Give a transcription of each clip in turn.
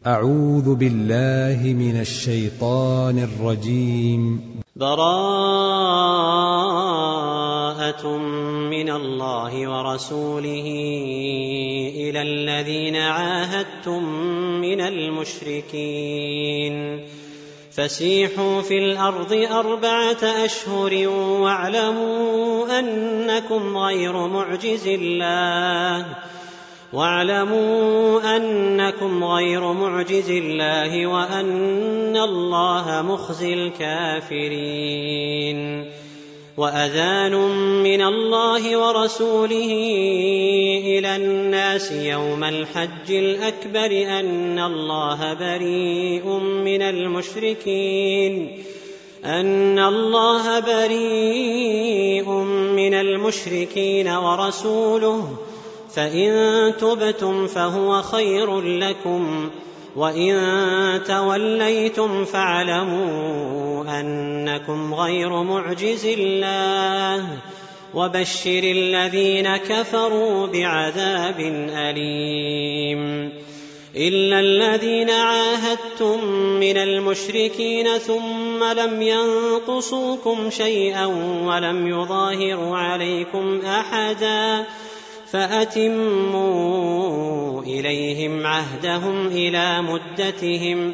أعوذ بالله من الشيطان الرجيم. براءة من الله ورسوله إلى الذين عاهدتم من المشركين فسيحوا في الأرض 4 أشهر واعلموا أنكم غير معجز الله وأن الله مخزي الكافرين. وأذان من الله ورسوله إلى الناس يوم الحج الأكبر أن الله بريء من المشركين ورسوله فإن تبتم فهو خير لكم وإن توليتم فاعلموا أنكم غير معجز الله وبشر الذين كفروا بعذاب أليم. إلا الذين عاهدتم من المشركين ثم لم ينقصوكم شيئا ولم يظاهروا عليكم أحدا فأتموا إليهم عهدهم إلى مدتهم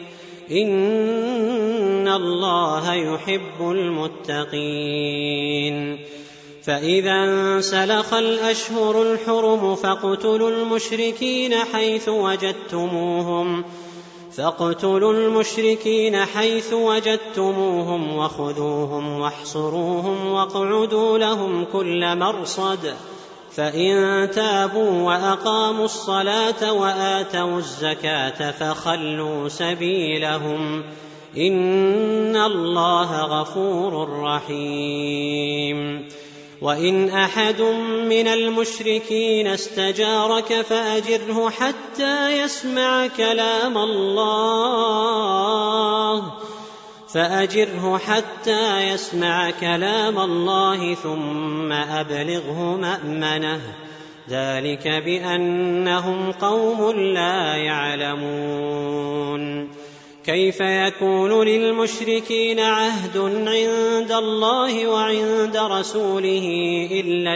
إن الله يحب المتقين. فإذا انسلخ الأشهر الحرم فاقتلوا المشركين حيث وجدتموهم وخذوهم واحصروهم واقعدوا لهم كل مرصد فإن تابوا وأقاموا الصلاة وآتوا الزكاة فخلوا سبيلهم إن الله غفور رحيم. وإن أحد من المشركين استجارك فأجره حتى يسمع كلام الله ثم أبلغه مأمنه ذلك بأنهم قوم لا يعلمون. كيف يكون للمشركين عهد عند الله وعند رسوله إلا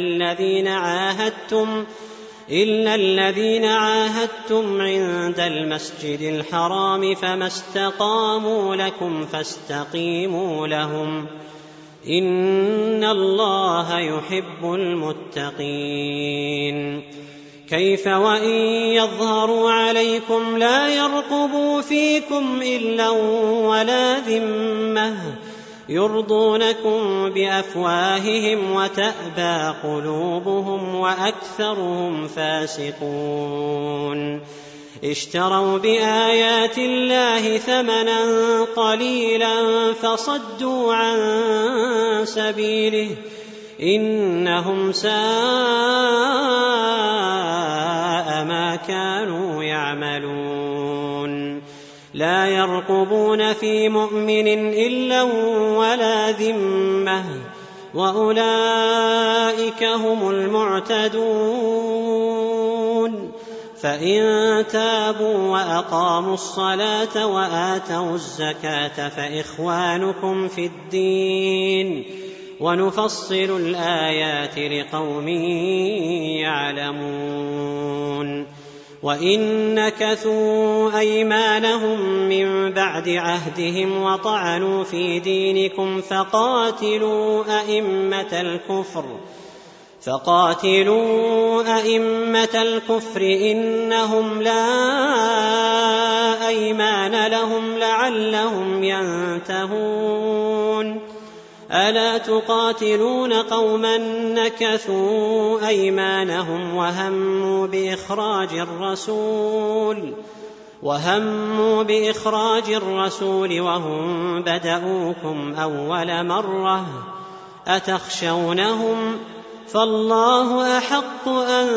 الذين عاهدتم عند المسجد الحرام فما استقاموا لكم فاستقيموا لهم إن الله يحب المتقين. كيف وإن يظهروا عليكم لا يرقبوا فيكم إلا ولا ذمة يرضونكم بأفواههم وتأبى قلوبهم وأكثرهم فاسقون. اشتروا بآيات الله ثمنا قليلا فصدوا عن سبيله إنهم ساء ما كانوا يعملون. لا يرقبون في مؤمن إلا ولا ذمة وأولئك هم المعتدون. فإن تابوا وأقاموا الصلاة وآتوا الزكاة فإخوانكم في الدين ونفصل الآيات لقوم يعلمون. وإن نكثوا أيمانهم من بعد عهدهم وطعنوا في دينكم فقاتلوا أئمة الكفر إنهم لا أيمان لهم لعلهم ينتهون. ألا تقاتلون قوما نكثوا أيمانهم وهموا بإخراج الرسول وهم بدؤوكم أول مرة أتخشونهم فالله أحق أن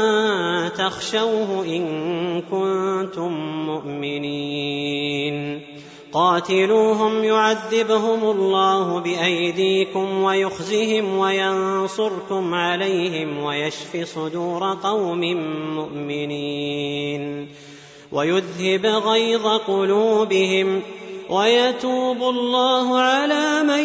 تخشوه إن كنتم مؤمنين. قاتلوهم يعذبهم الله بأيديكم ويخزهم وينصركم عليهم ويشف صدور قوم مؤمنين. ويذهب غيظ قلوبهم ويتوب الله على من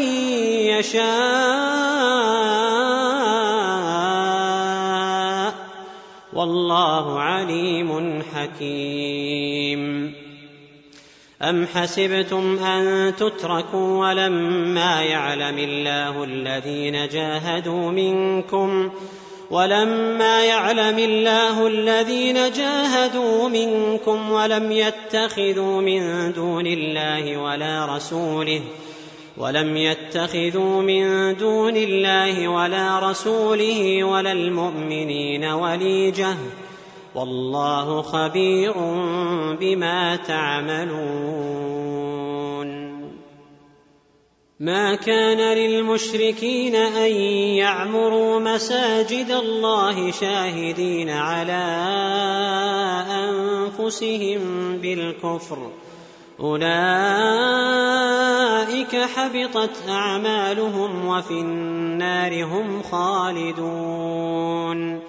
يشاء والله عليم حكيم. أم حسبتم أن تتركوا ولما يعلم الله الذين جاهدوا منكم ولم يتخذوا من دون الله ولا رسوله ولا المؤمنين وليجة والله خبير بما تعملون. ما كان للمشركين أن يعمروا مساجد الله شاهدين على أنفسهم بالكفر أولئك حبطت أعمالهم وفي النار هم خالدون.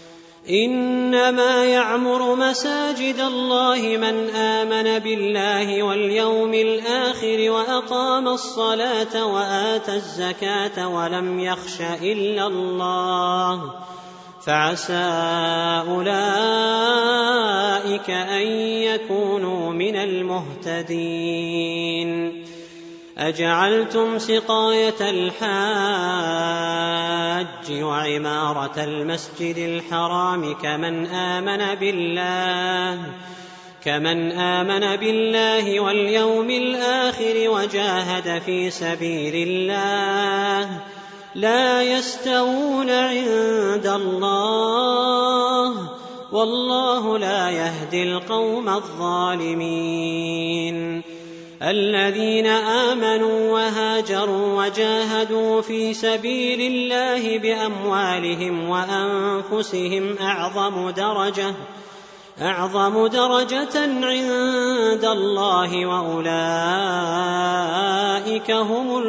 إنما يعمر مساجد الله من آمن بالله واليوم الآخر وأقام الصلاة وآتى الزكاة ولم يخش إلا الله فعسى أولئك أن يكونوا من المهتدين. أجعلتم سقاية الحاج وعمارة المسجد الحرام كمن آمن بالله واليوم الآخر وجاهد في سبيل الله لا يستوون عند الله والله لا يهدي القوم الظالمين. الذين آمنوا وهاجروا وجاهدوا في سبيل الله بأموالهم وأنفسهم أعظم درجة عند الله وأولئك هم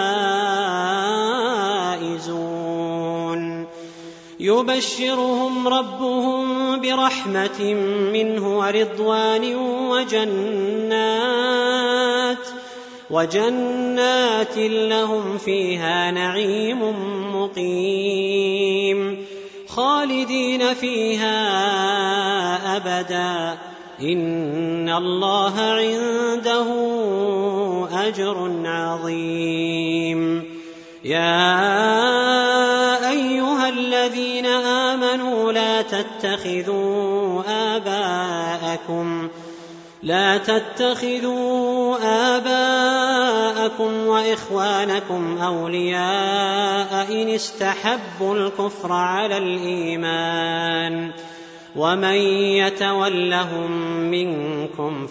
الفائزون. يبشرهم ربهم برحمة منه ورضوان وجنات لهم فيها نعيم مقيم خالدين فيها أبدا إن الله عنده أجر عظيم. يا أيها الذين آمنوا لا تتخذوا آباءكم وإخوانكم أولياء إن استحبوا الكفر على الإيمان ومن يتولهم منكم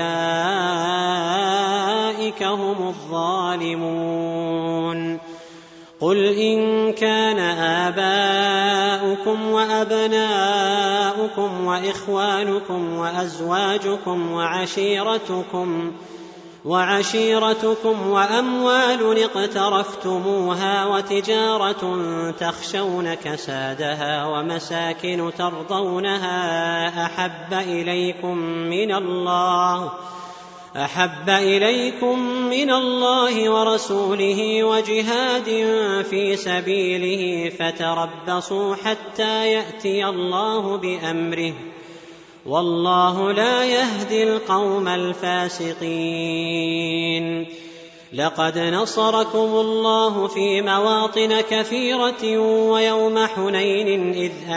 فأولئك هم الظالمون. قل إن كان آباؤكم وأبناؤكم وإخوانكم وأزواجكم وعشيرتكم وأموال اقترفتموها وتجارة تخشون كسادها ومساكن ترضونها أحب إليكم من الله ورسوله وجهاد في سبيله فتربصوا حتى يأتي الله بأمره والله لا يهدي القوم الفاسقين. لقد نصركم الله في مواطن كثيرة ويوم حنين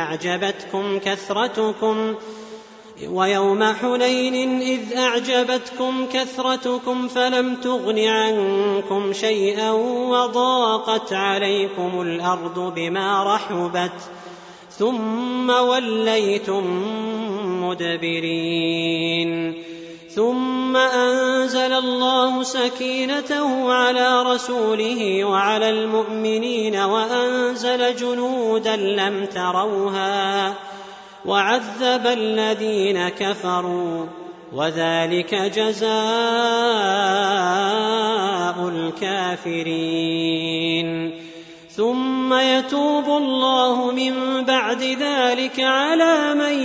إذ أعجبتكم كثرتكم فلم تغن عنكم شيئا وضاقت عليكم الأرض بما رحبت ثم وليتم مدبرين. ثم أنزل الله سكينته على رسوله وعلى المؤمنين وأنزل جنودا لم تروها وعذب الذين كفروا وذلك جزاء الكافرين. ثم يتوب الله من بعد ذلك على من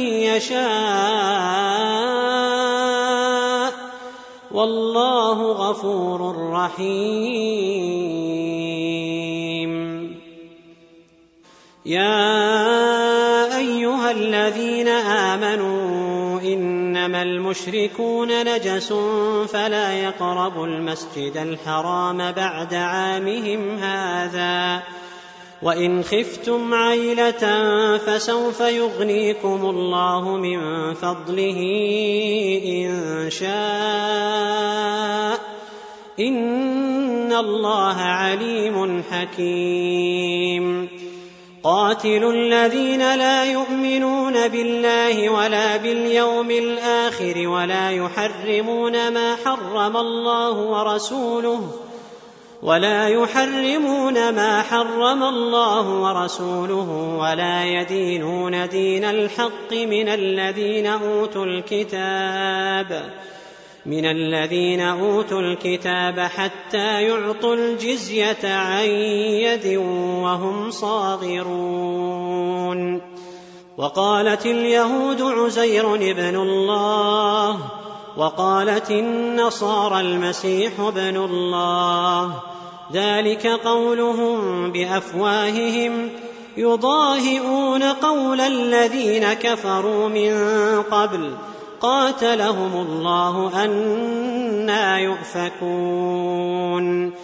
يشاء والله غفور رحيم. يا أيها الذين آمنوا إنما المشركون نجس فلا يقربوا المسجد الحرام بعد عامهم هذا وإن خفتم عيلة فسوف يغنيكم الله من فضله إن شاء إن الله عليم حكيم. قاتلوا الذين لا يؤمنون بالله ولا باليوم الآخر ولا يحرمون ما حرم الله ورسوله ولا يدينون دين الحق من الذين أوتوا الكتاب حتى يعطوا الجزية عن يد وهم صاغرون. وقالت اليهود عزير ابن الله وقالت النصارى المسيح ابن الله ذلك قولهم بأفواههم يضاهئون قول الذين كفروا من قبل قاتلهم الله أنى يؤفكون.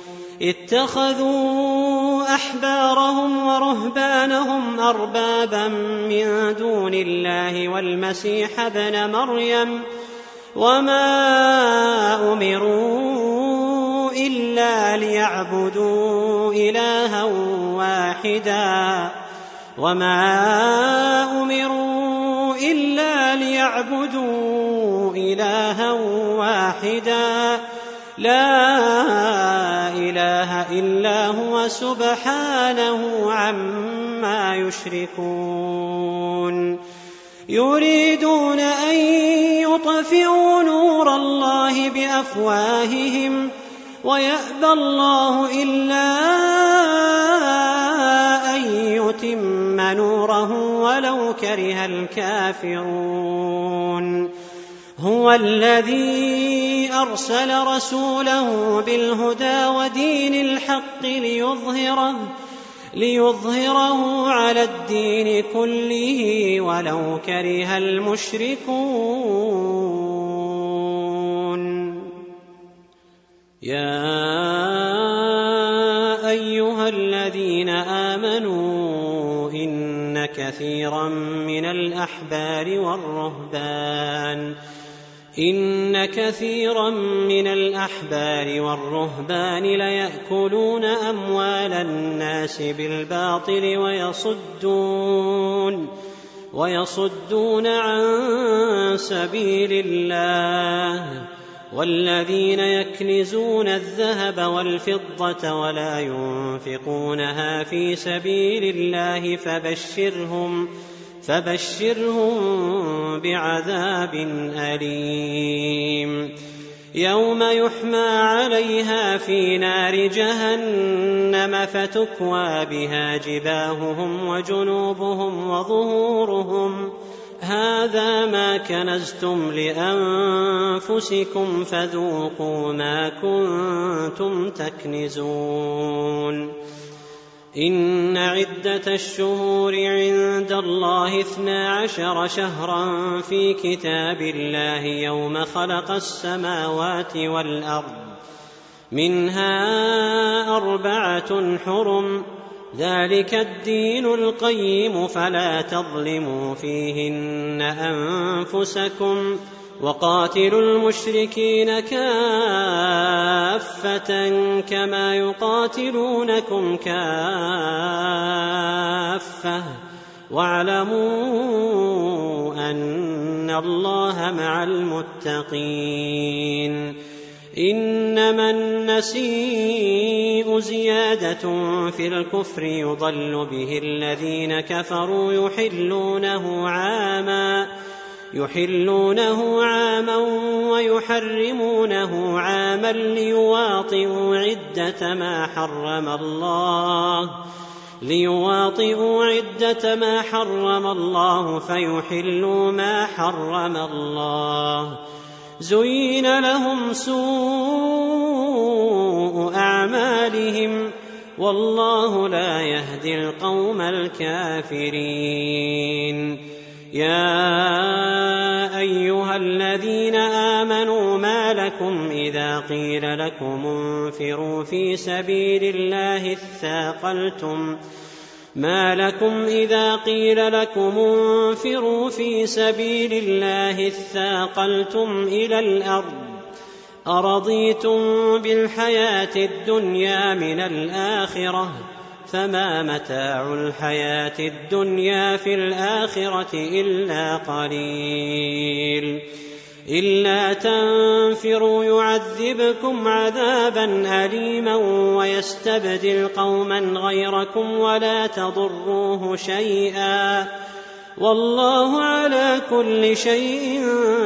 اتخذوا أحبارهم ورهبانهم أربابا من دون الله والمسيح ابن مريم وما أمروا إلا ليعبدوا إلها واحدا لا إله إلا هو سبحانه عما يشركون. يريدون أن يطفئوا نور الله بأفواههم ويأبى الله إلا أن يتم نوره ولو كره الكافرون. هو الذي أرسل رسوله بالهدى ودين الحق ليظهره على الدين كله ولو كره المشركون. يا أيها الذين آمنوا إن كثيرا من الأحبار والرهبان ليأكلون أموال الناس بالباطل ويصدون عن سبيل الله. والذين يكنزون الذهب والفضة ولا ينفقونها في سبيل الله فبشرهم بعذاب أليم. يوم يحمى عليها في نار جهنم فتكوى بها جباههم وجنوبهم وظهورهم هذا ما كنزتم لأنفسكم فذوقوا ما كنتم تكنزون. إن عدة الشهور عند الله 12 شهرا في كتاب الله يوم خلق السماوات والأرض منها 4 حرم ذلك الدين القيم فلا تظلموا فيهن أنفسكم وقاتلوا المشركين كافة كما يقاتلونكم كافة واعلموا أن الله مع المتقين. إنما النسيء زيادة في الكفر يضل به الذين كفروا يحلونه عاما يحرمونه عاما ليواطئوا عدة ما حرم الله فيحلوا ما حرم الله. زين لهم سوء أعمالهم والله لا يهدي القوم الكافرين. يا أيها الذين آمنوا ما لكم إذا قيل لكم انفروا في سبيل الله اثاقلتم إلى الأرض أرضيتم بالحياة الدنيا من الآخرة فما متاع الحياة الدنيا في الآخرة إلا قليل. إلا تنفروا يعذبكم عذابا أليما ويستبدل قوما غيركم ولا تضروه شيئا والله على كل شيء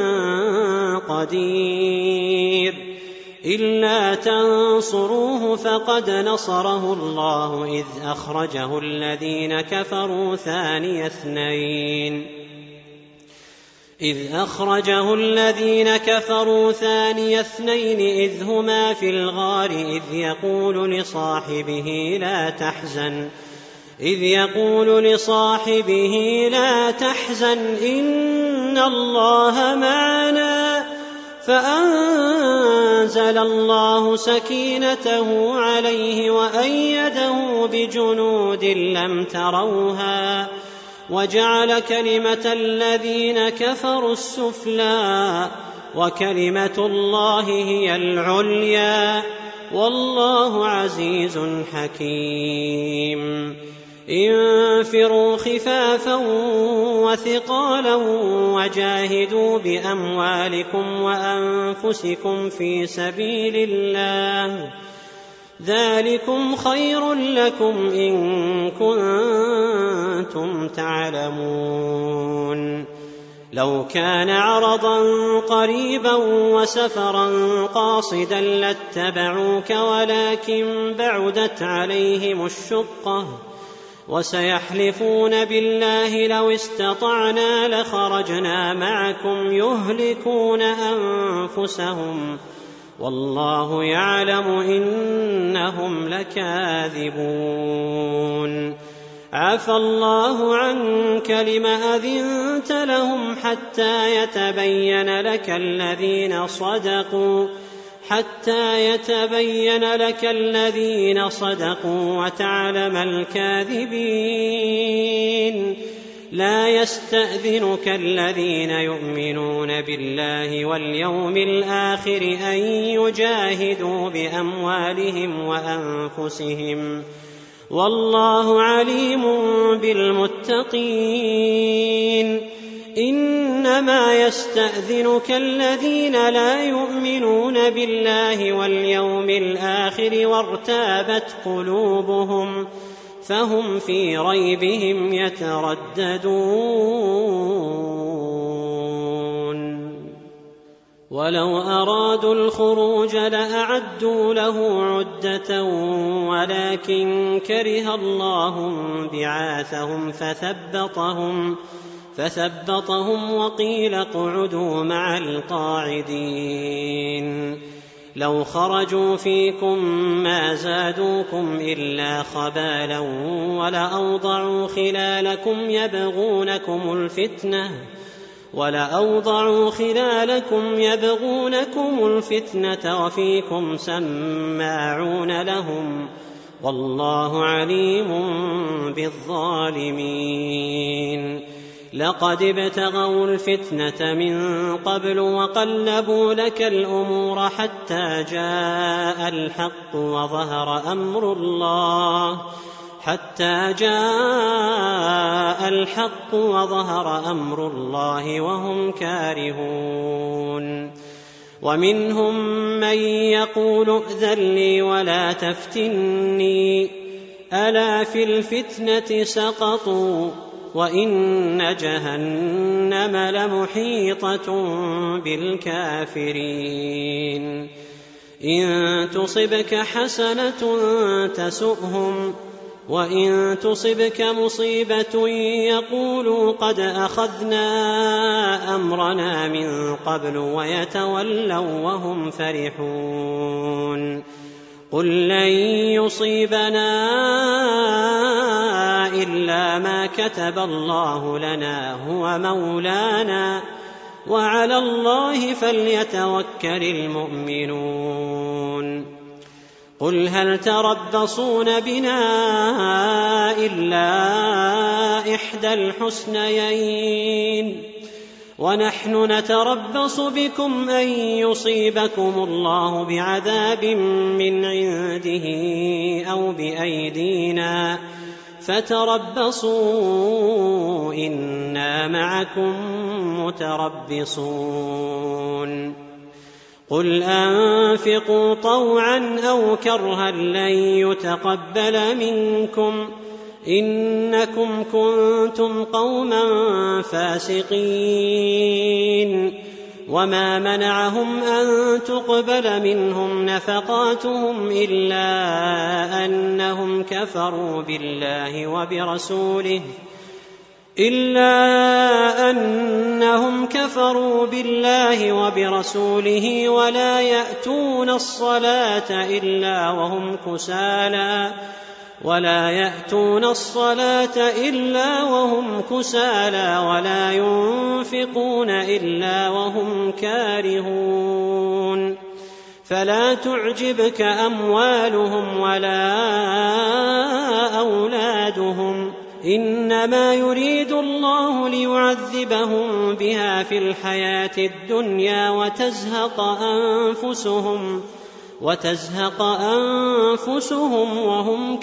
قدير. إلا تنصروه فقد نصره الله إذ أخرجه الذين كفروا ثاني اثنين إذ هما في الغار إذ يقول لصاحبه لا تحزن إن الله معنا فأنزل الله سكينته عليه وأيده بجنود لم تروها وجعل كلمة الذين كفروا السفلى وكلمة الله هي العليا والله عزيز حكيم. انفروا خفافا وثقالا وجاهدوا بأموالكم وأنفسكم في سبيل الله ذلكم خير لكم إن كنتم تعلمون. لو كان عرضا قريبا وسفرا قاصدا لاتبعوك ولكن بعدت عليهم الشقة وسيحلفون بالله لو استطعنا لخرجنا معكم يهلكون أنفسهم والله يعلم إنهم لكاذبون. عفى الله عنك لم أذنت لهم حتى يتبين لك الذين صدقوا وتعلم الكاذبين. لا يستأذنك الذين يؤمنون بالله واليوم الآخر أن يجاهدوا بأموالهم وأنفسهم والله عليم بالمتقين. إنما يستأذنك الذين لا يؤمنون بالله واليوم الآخر وارتابت قلوبهم فهم في ريبهم يترددون. ولو أرادوا الخروج لأعدوا له عدة ولكن كره الله بعاثهم فثبطهم وقيل اقعدوا مع القاعدين. لو خرجوا فيكم ما زادوكم إلا خبالا ولأوضعوا خلالكم يبغونكم الفتنة وفيكم سماعون لهم والله عليم بالظالمين. لقد ابتغوا الفتنة من قبل وقلبوا لك الأمور حتى جاء الحق وظهر أمر الله وهم كارهون. ومنهم من يقول ائذن لي ولا تفتني ألا في الفتنة سقطوا وإن جهنم لمحيطة بالكافرين إن تصبك حسنة تسؤهم وإن تصبك مصيبة يقولوا قد أخذنا أمرنا من قبل ويتولوا وهم فرحون قل لن يصيبنا إلا ما كتب الله لنا هو مولانا وعلى الله فليتوكل المؤمنون قل هل تربصون بنا إلا إحدى الحسنيين ونحن نتربص بكم أن يصيبكم الله بعذاب من عنده أو بأيدينا فتربصوا إنا معكم متربصون قل أنفقوا طوعا أو كرها لن يتقبل منكم إنكم كنتم قوما فاسقين وما منعهم أن تقبل منهم نفقاتهم إلا أنهم كفروا بالله وبرسوله ولا يأتون الصلاة إلا وهم كسالى ولا ينفقون إلا وهم كارهون فلا تعجبك أموالهم ولا أولادهم إنما يريد الله ليعذبهم بها في الحياة الدنيا وتزهق أنفسهم وهم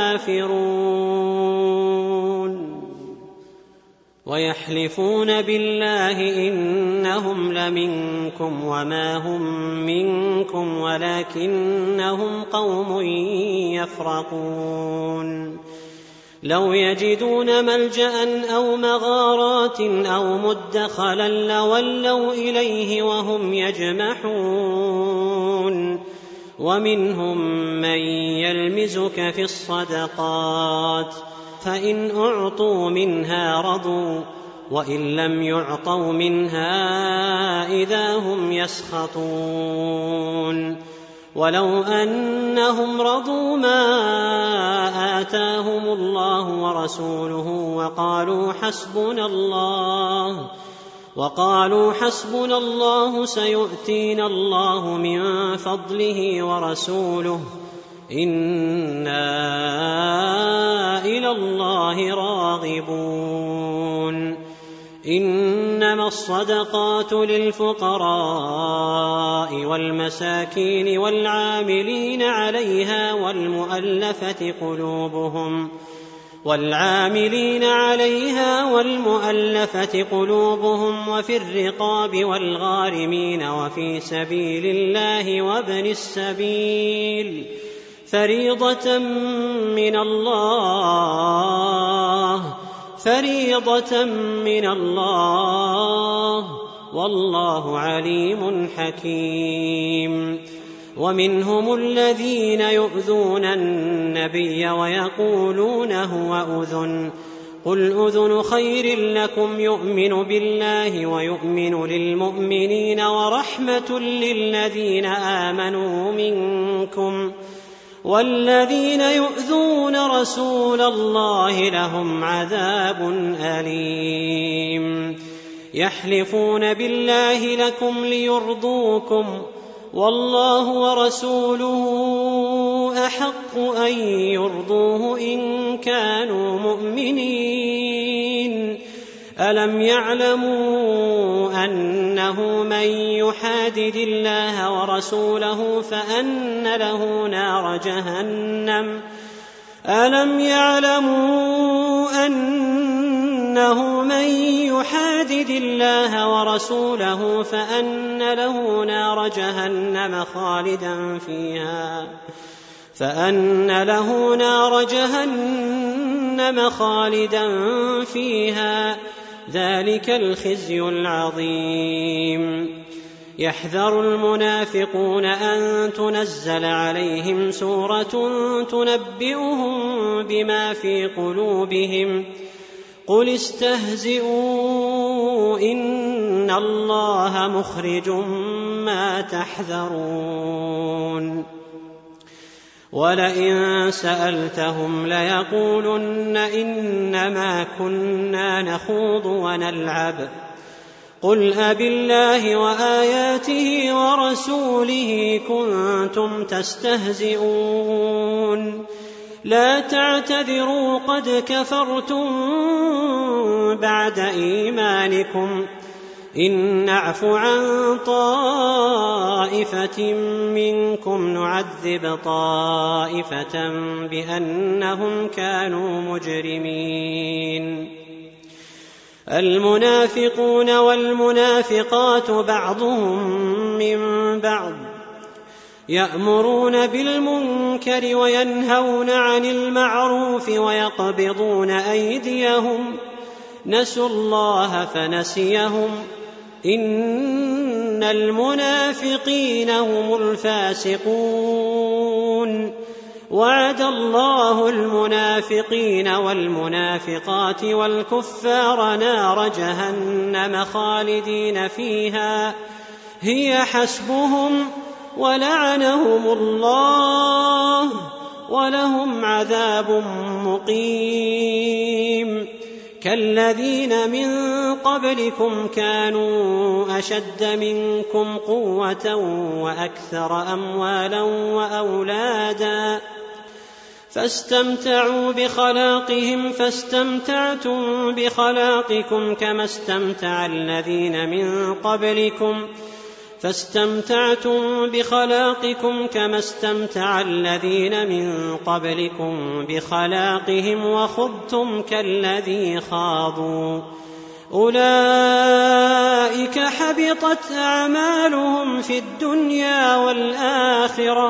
كافرون ويحلفون بالله إنهم لمنكم وما هم منكم ولكنهم قوم يفرقون لو يجدون ملجأ أو مغارات أو مدخلا لولوا إليه وهم يجمحون ومنهم من يلمزك في الصدقات فإن أعطوا منها رضوا وإن لم يعطوا منها إذا هم يسخطون ولو أنهم رضوا ما آتاهم الله ورسوله وقالوا حسبنا الله سيؤتينا الله من فضله ورسوله إنا إلى الله راغبون إنما الصدقات للفقراء والمساكين والعاملين عليها والمؤلفة قلوبهم وفي الرقاب والغارمين وفي سبيل الله وابن السبيل فريضة من الله والله عليم حكيم ومنهم الذين يؤذون النبي ويقولون هو أذن قل أذن خير لكم يؤمن بالله ويؤمن للمؤمنين ورحمة للذين آمنوا منكم والذين يؤذون رسول الله لهم عذاب أليم يحلفون بالله لكم ليرضوكم والله ورسوله أحق أن يرضوه إن كانوا مؤمنين ألم يعلموا أنه من يحادد الله ورسوله فأن له نار جهنم جهنم خالدا فيها، ذلك الخزي العظيم. يحذر المنافقون أن تنزل عليهم سورة تنبئهم بما في قلوبهم، قل استهزئوا إن الله مخرج ما تحذرون. ولئن سألتهم ليقولن إنما كنا نخوض ونلعب، قل أبالله وآياته ورسوله كنتم تستهزئون، لا تعتذروا قد كفرتم بعد إيمانكم، إن نعف عن طائفة منكم نعذب طائفة بأنهم كانوا مجرمين. المنافقون والمنافقات بعضهم من بعض، يأمرون بالمنكر وينهون عن المعروف ويقبضون أيديهم، نسوا الله فنسيهم، إن المنافقين هم الفاسقون. وعد الله المنافقين والمنافقات والكفار نار جهنم خالدين فيها هي حسبهم ولعنهم الله ولهم عذاب مقيم. كالذين من قبلكم كانوا أشد منكم قوة وأكثر أموالا وأولادا، فاستمتعوا بخلاقهم فاستمتعتم بخلاقكم كما استمتع الذين من قبلكم بخلاقهم وخضتم كالذي خاضوا، أولئك حبطت أعمالهم في الدنيا والآخرة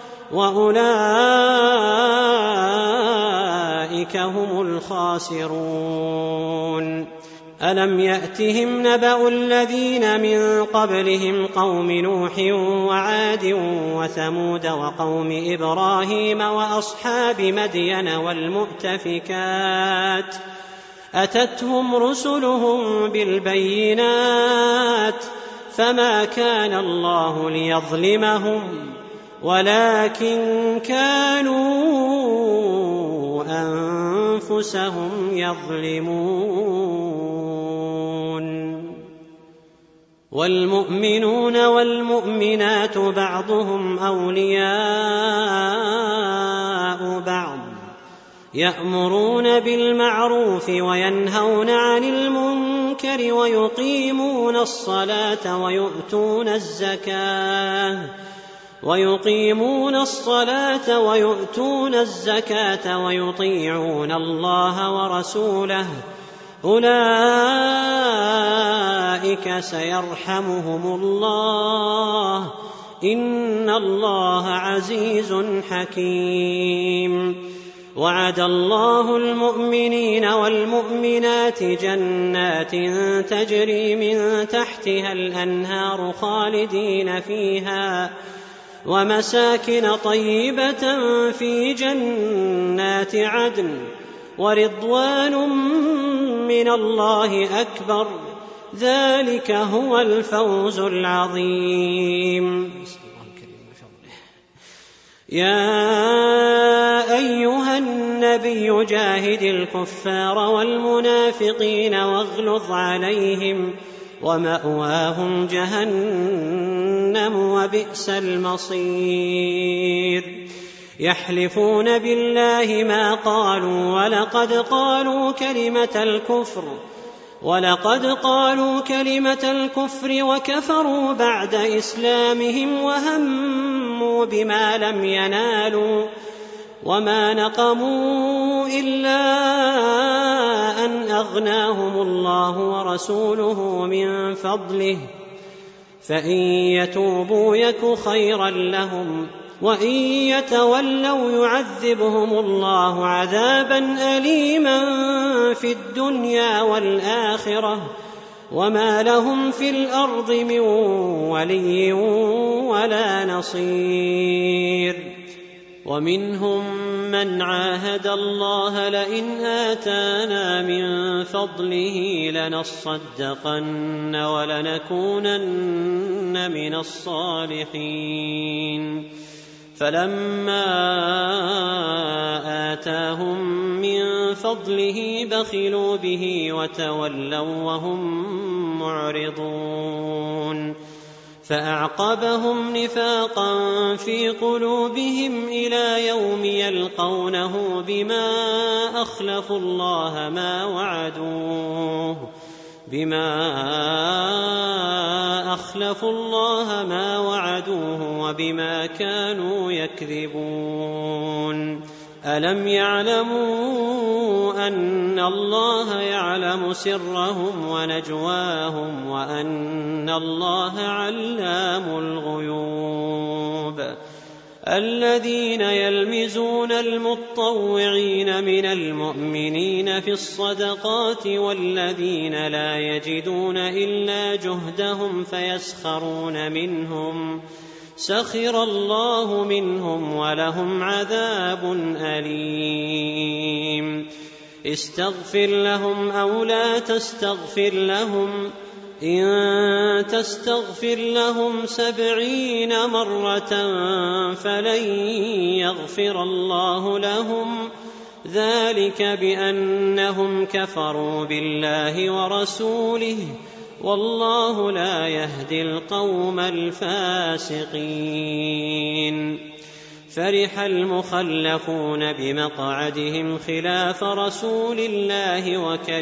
وأولئك هم الخاسرون. ألم يأتهم نبأ الذين من قبلهم قوم نوح وعاد وثمود وقوم إبراهيم وأصحاب مدين والمؤتفكات، أتتهم رسلهم بالبينات فما كان الله ليظلمهم ولكن كانوا أنفسهم يظلمون. والمؤمنون والمؤمنات بعضهم أولياء بعض، يأمرون بالمعروف وينهون عن المنكر ويقيمون الصلاة ويؤتون الزكاة ويطيعون الله ورسوله، أولئك سيرحمهم الله، إن الله عزيز حكيم. وعد الله المؤمنين والمؤمنات جنات تجري من تحتها الأنهار خالدين فيها ومساكن طيبة في جنات عدن ورضوان من الله أكبر، ذلك هو الفوز العظيم. يا أيها النبي جاهد الكفار والمنافقين واغلظ عليهم ومأواهم جهنم وبئس المصير. يحلفون بالله ما قالوا ولقد قالوا كلمة الكفر وكفروا بعد إسلامهم وهموا بما لم ينالوا، وما نقموا إلا أن أغناهم الله ورسوله من فضله، فإن يتوبوا يك خيرا لهم وإن يتولوا يعذبهم الله عذابا أليما في الدنيا والآخرة وما لهم في الأرض من ولي ولا نصير. ومنهم من عاهد الله لئن آتانا من فضله لنصدقن ولنكونن من الصالحين فلما آتاهم من فضله بخلوا به وتولوا وهم معرضون فأعقبهم نفاقا في قلوبهم إلى يوم يلقونه بما أخلفوا الله ما وعدوه وبما كانوا يكذبون. ألم يعلموا أن الله يعلم سرهم ونجواهم وأن الله علام الغيوب. الذين يلمزون المطوعين من المؤمنين في الصدقات والذين لا يجدون إلا جهدهم فيسخرون منهم سخر الله منهم ولهم عذاب أليم. استغفر لهم أو لا تستغفر لهم إن تستغفر لهم 70 مرة فلن يغفر الله لهم ذلك بأنهم كفروا بالله ورسوله والله لا يهدي القوم الفاسقين. فرح المخلفون بمقعدهم خلاف رسول الله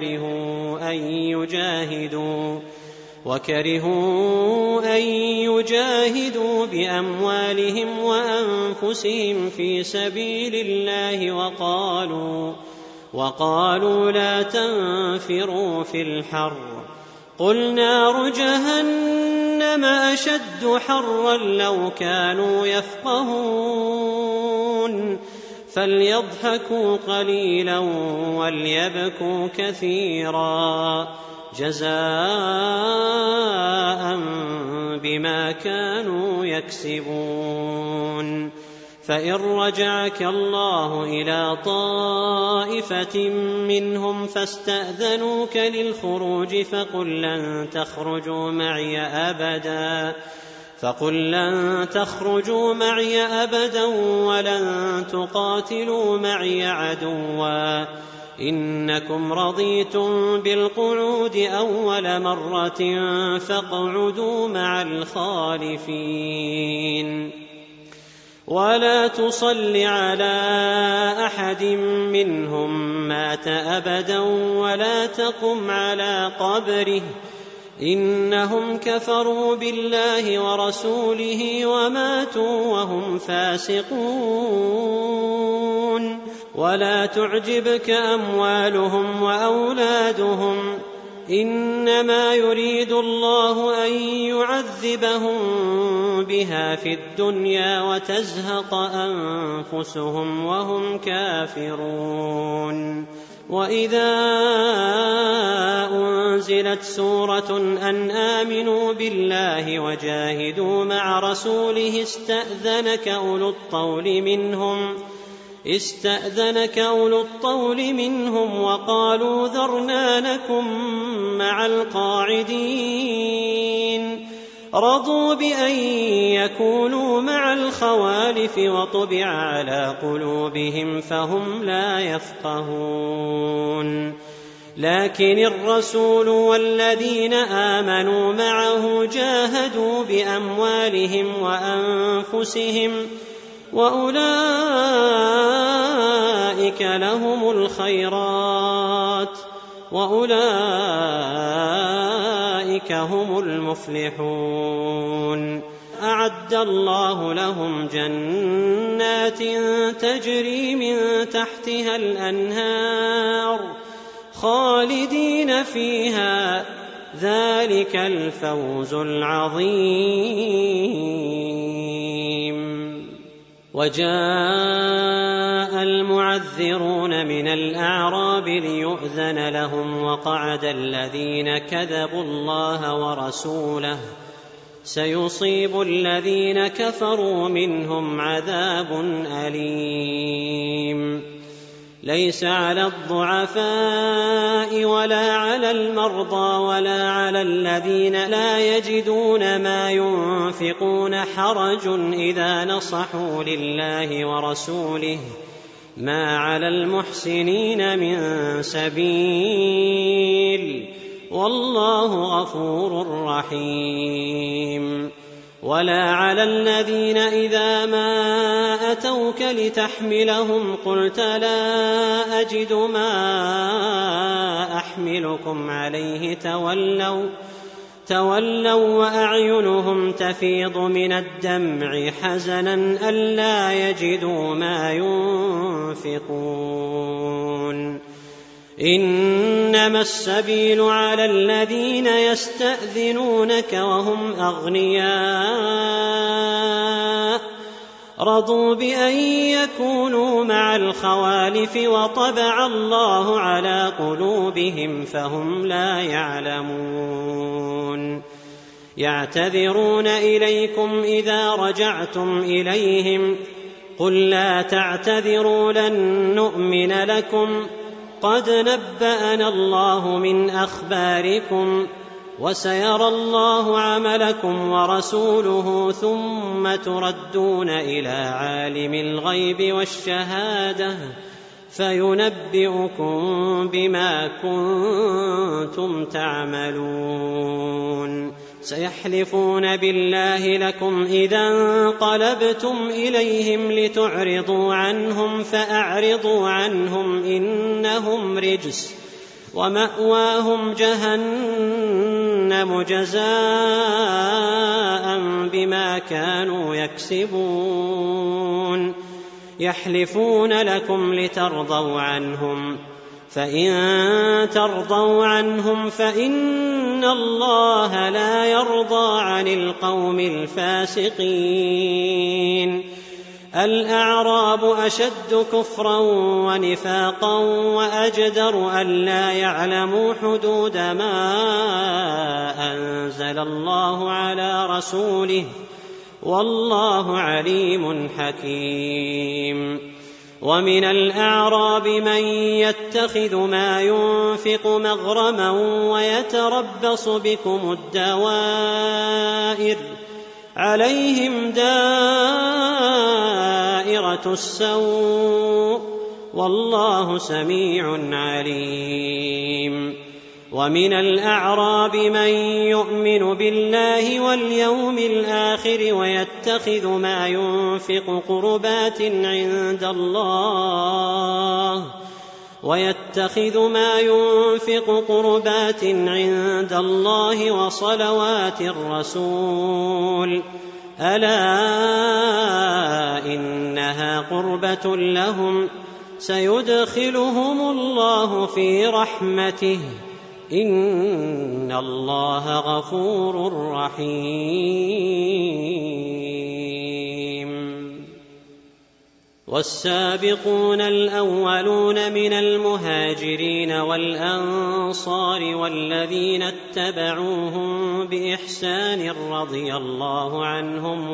وكرهوا أن يجاهدوا بأموالهم وأنفسهم في سبيل الله وقالوا لا تنفروا في الحر قل نار جهنم أشد حرا لو كانوا يفقهون فليضحكوا قليلا وليبكوا كثيرا جزاء بما كانوا يكسبون. فإن رجعك الله إلى طائفة منهم فاستأذنوك للخروج فقل لن تخرجوا معي أبدا ولن تقاتلوا معي عدوا إنكم رضيتم بالقعود أول مرة فاقعدوا مع الخالفين. ولا تصل على أحد منهم مات أبدا ولا تقم على قبره إنهم كفروا بالله ورسوله وماتوا وهم فاسقون. ولا تعجبك أموالهم وأولادهم إنما يريد الله أن يعذبهم بها في الدنيا وتزهق أنفسهم وهم كافرون. وإذا أنزلت سورة أن آمنوا بالله وجاهدوا مع رسوله استأذنك أولو الطول منهم وقالوا ذرنا نكن مع القاعدين رضوا بأن يكونوا مع الخوالف وطبع على قلوبهم فهم لا يفقهون. لكن الرسول والذين آمنوا معه جاهدوا بأموالهم وأنفسهم وأولئك لهم الخيرات وأولئك هم المفلحون. أعد الله لهم جنات تجري من تحتها الأنهار خالدين فيها ذلك الفوز العظيم. وجاء المعذرون من الأعراب ليؤذن لهم وقعد الذين كذبوا الله ورسوله سيصيب الذين كفروا منهم عذاب أليم ليس على الضعفاء ولا على المرضى ولا على الذين لا يجدون ما ينفقون حرج إذا نصحوا لله ورسوله ما على المحسنين من سبيل والله غفور رحيم ولا على الذين إذا ما أتوك لتحملهم قلت لا أجد ما أحملكم عليه تولوا وأعينهم تفيض من الدمع حزنا ألا يجدوا ما ينفقون إنما السبيل على الذين يستأذنونك وهم أغنياء رضوا بأن يكونوا مع الخوالف وطبع الله على قلوبهم فهم لا يعلمون يعتذرون إليكم إذا رجعتم إليهم قل لا تعتذروا لن نؤمن لكم قد نبأنا الله من أخباركم وسيرى الله عملكم ورسوله ثم تردون إلى عالم الغيب والشهادة فينبئكم بما كنتم تعملون سيحلفون بالله لكم إذا انقلبتم إليهم لتعرضوا عنهم فأعرضوا عنهم إنهم رجس ومأواهم جهنم جزاء بما كانوا يكسبون يحلفون لكم لترضوا عنهم فإن ترضوا عنهم فإن الله لا يرضى عن القوم الفاسقين الأعراب أشد كفرا ونفاقا وأجدر ألا يعلموا حدود ما أنزل الله على رسوله والله عليم حكيم ومن الأعراب من يتخذ ما ينفق مغرما ويتربص بكم الدوائر عليهم دائرة السوء والله سميع عليم ومن الأعراب من يؤمن بالله واليوم الآخر ويتخذ ما ينفق قربات عند الله وصلوات الرسول ألا إنها قربة لهم سيدخلهم الله في رحمته إن الله غفور رحيم والسابقون الأولون من المهاجرين والأنصار والذين اتبعوهم بإحسان رضي الله عنهم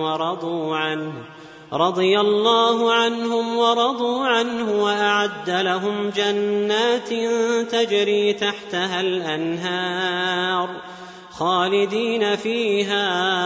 ورضوا عنه وأعد لهم جنات تجري تحتها الأنهار خالدين فيها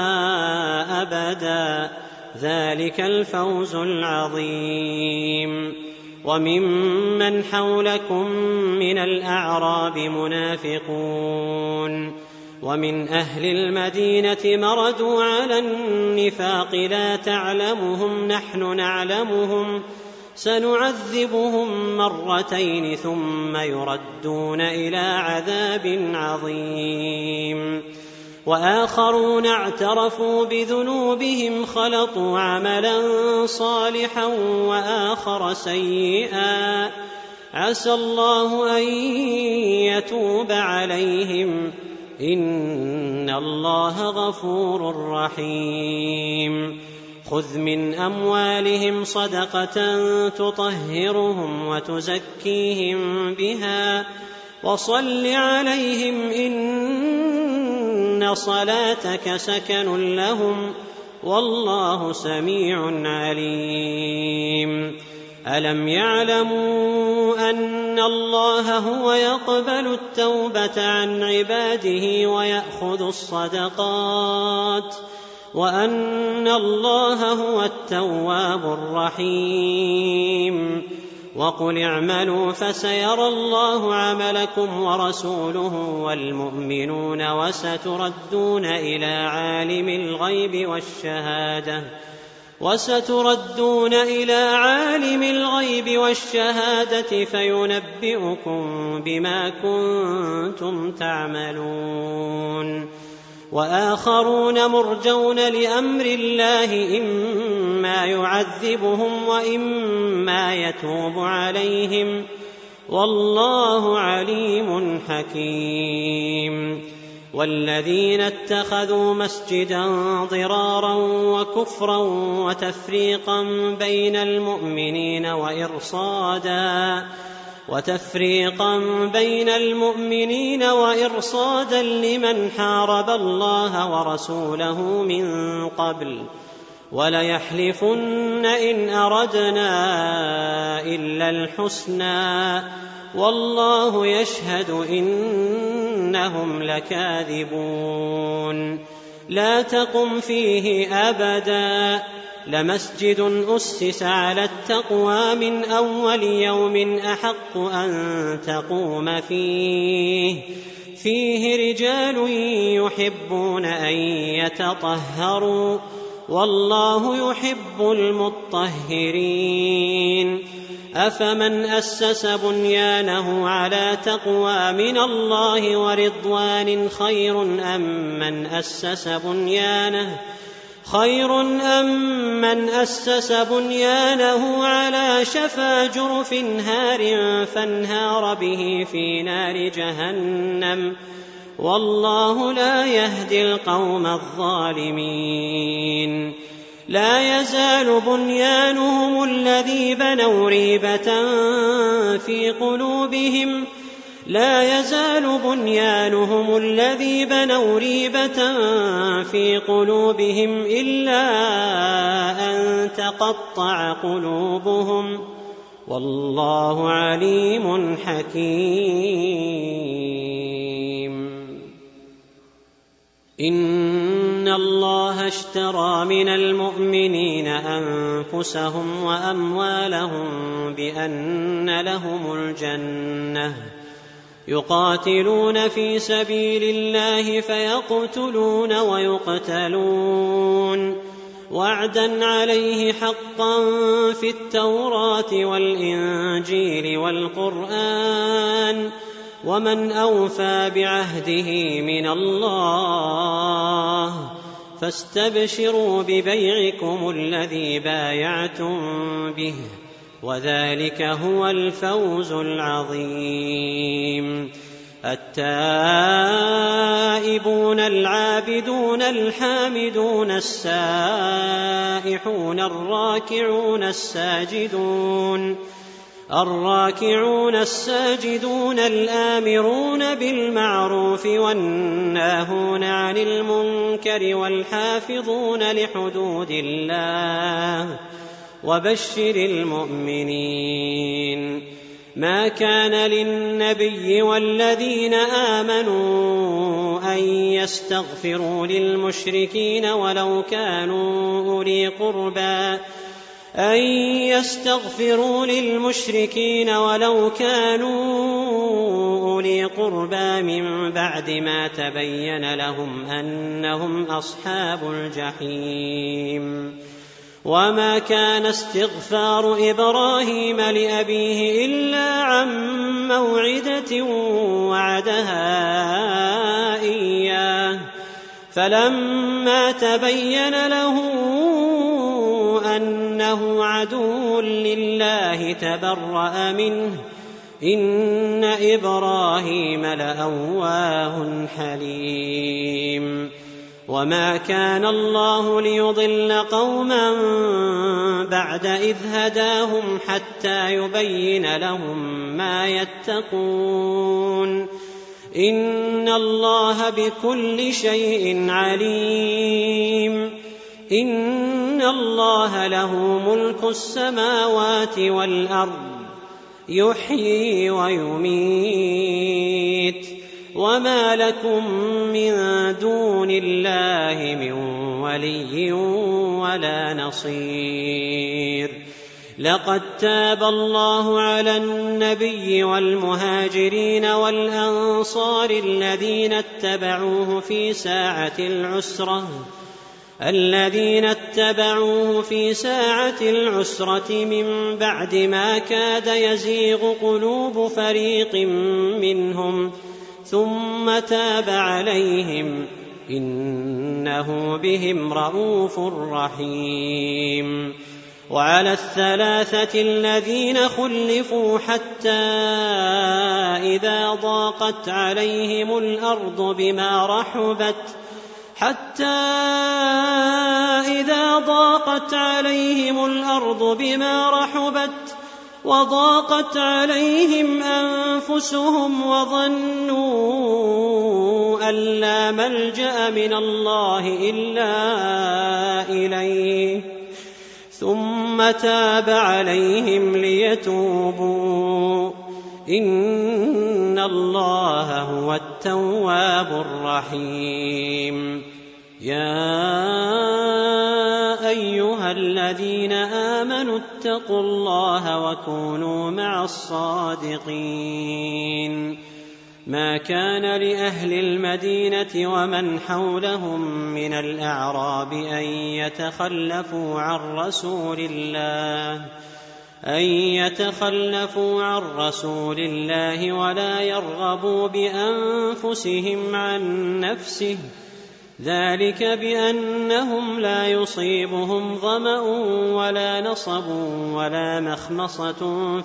أبدا ذلك الفوز العظيم وممن حولكم من الأعراب منافقون ومن أهل المدينة مردوا على النفاق لا تعلمهم نحن نعلمهم سنعذبهم مرتين ثم يردون إلى عذاب عظيم وآخرون اعترفوا بذنوبهم خلطوا عملا صالحا وآخر سيئا عسى الله أن يتوب عليهم إن الله غفور رحيم خذ من أموالهم صدقة تطهرهم وتزكيهم بها وصل عليهم إن صلاتك سكن لهم والله سميع عليم ألم يعلموا أن الله هو يقبل التوبة عن عباده ويأخذ الصدقات وأن الله هو التواب الرحيم وقل اعملوا فسيرى الله عملكم ورسوله والمؤمنون وستردون إلى عالم الغيب والشهادة فينبئكم بما كنتم تعملون وآخرون مرجون لأمر الله إما يعذبهم وإما يتوب عليهم والله عليم حكيم والذين اتخذوا مسجدا ضرارا وكفرا وتفريقا بين المؤمنين وإرصادا لمن حارب الله ورسوله من قبل وليحلفن إن أردنا إلا الحسنى والله يشهد إنهم لكاذبون لا تقم فيه أبدا لمسجد أسس على التقوى من أول يوم أحق أن تقوم فيه رجال يحبون أن يتطهروا والله يحب المطهرين أفمن أسس بنيانه على تقوى من الله ورضوان خير أم من أسس بنيانه على شفا جرف هار فانهار به في نار جهنم والله لا يهدي القوم الظالمين لا يزال بنيانهم الذي بنوا ريبة في قلوبهم إلا أن تقطع قلوبهم والله عليم حكيم إن الله اشترى من المؤمنين أنفسهم وأموالهم بأن لهم الجنة يقاتلون في سبيل الله فيقتلون ويقتلون وعدا عليه حقا في التوراة والإنجيل والقرآن ومن أوفى بعهده من الله فاستبشروا ببيعكم الذي بايعتم به وذلك هو الفوز العظيم التائبون العابدون الحامدون السائحون الراكعون الساجدون الآمرون بالمعروف والناهون عن المنكر والحافظون لحدود الله وبشر المؤمنين ما كان للنبي والذين آمنوا أن يستغفروا للمشركين ولو كانوا أولي قربى من بعد ما تبين لهم أنهم أصحاب الجحيم وما كان استغفار إبراهيم لأبيه إلا عن موعدة وعدها إياه فلما تبين له أنه عدو لله تبرأ منه إن إبراهيم لأواه حليم وما كان الله ليضل قوما بعد إذ هداهم حتى يبين لهم ما يتقون إن الله بكل شيء عليم إن الله له ملك السماوات والأرض يحيي ويميت وما لكم من دون الله من ولي ولا نصير لقد تاب الله على النبي والمهاجرين والأنصار الذين اتبعوه في ساعة العسرة من بعد ما كاد يزيغ قلوب فريق منهم ثم تاب عليهم إنه بهم رءوف رحيم وعلى الثلاثة الذين خلفوا حتى إذا ضاقت عليهم الأرض بما رحبت وضاقت عليهم أنفسهم وظنوا أن لا ملجأ من الله إلا إليه ثم تاب عليهم ليتوبوا إن الله هو التواب الرحيم يا أيها الذين آمنوا اتقوا الله وكونوا مع الصادقين ما كان لأهل المدينة ومن حولهم من الأعراب أن يتخلفوا عن رسول الله ولا يرغبوا بأنفسهم عن نفسه ذلك بأنهم لا يصيبهم ظمأ ولا نصب ولا مخمصة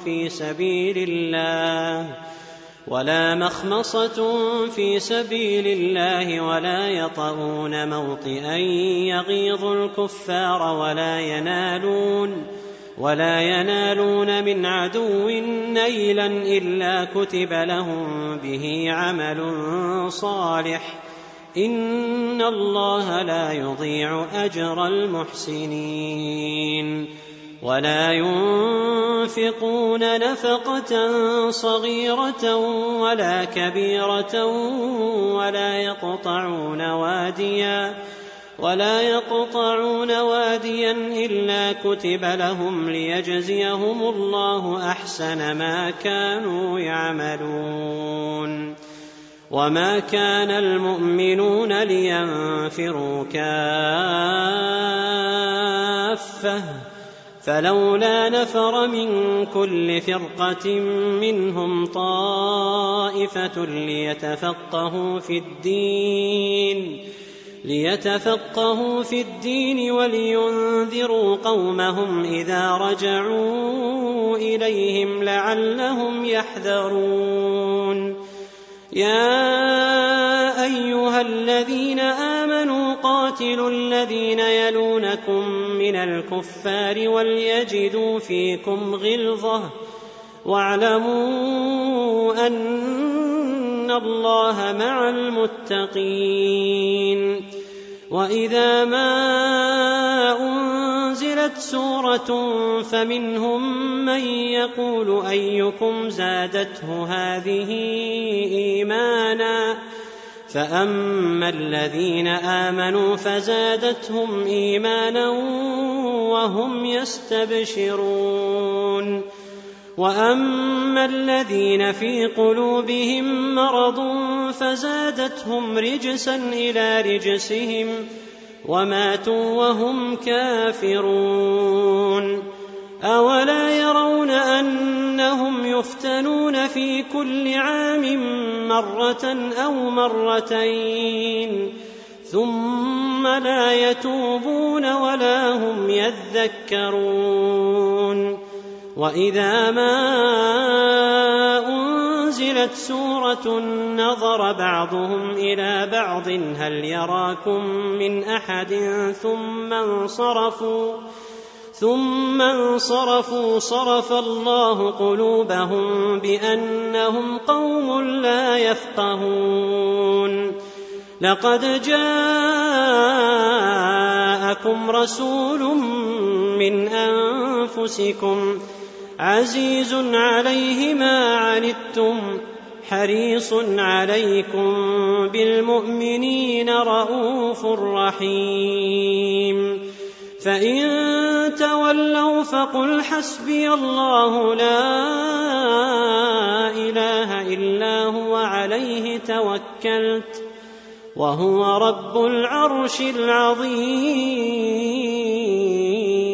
في سبيل الله ولا يطؤون موطئا يغيظ الكفار ولا ينالون من عدو نيلا إلا كتب لهم به عمل صالح إن الله لا يضيع أجر المحسنين ولا ينفقون نفقة صغيرة ولا كبيرة ولا يقطعون واديا إلا كتب لهم ليجزيهم الله أحسن ما كانوا يعملون وما كان المؤمنون لينفروا كافة فلولا نفر من كل فرقة منهم طائفة ليتفقهوا في الدين ولينذروا قومهم إذا رجعوا إليهم لعلهم يحذرون يا أيها الذين آمنوا قاتلوا الذين يلونكم من الكفار وليجدوا فيكم غلظة واعلموا أن الله مع المتقين وإذا ما أنزلت سورة فمنهم من يقول أيكم زادته هذه إيمانا فأما الذين آمنوا فزادتهم إيمانا وهم يستبشرون وأما الذين في قلوبهم مرض فزادتهم رجسا إلى رجسهم وماتوا وهم كافرون أولا يرون أنهم يفتنون في كل عام مرة أو مرتين ثم لا يتوبون ولا هم يذكرون وإذا ما أنزلت سورة نظر بعضهم إلى بعض هل يراكم من أحد ثم انصرفوا صرف الله قلوبهم بأنهم قوم لا يفقهون. لقد جاءكم رسول من أنفسكم عزيز عليه ما عنتم حريص عليكم بالمؤمنين رءوف رحيم. فإن تولوا فقل حسبي الله لا إله إلا هو عليه توكلت وهو رب العرش العظيم.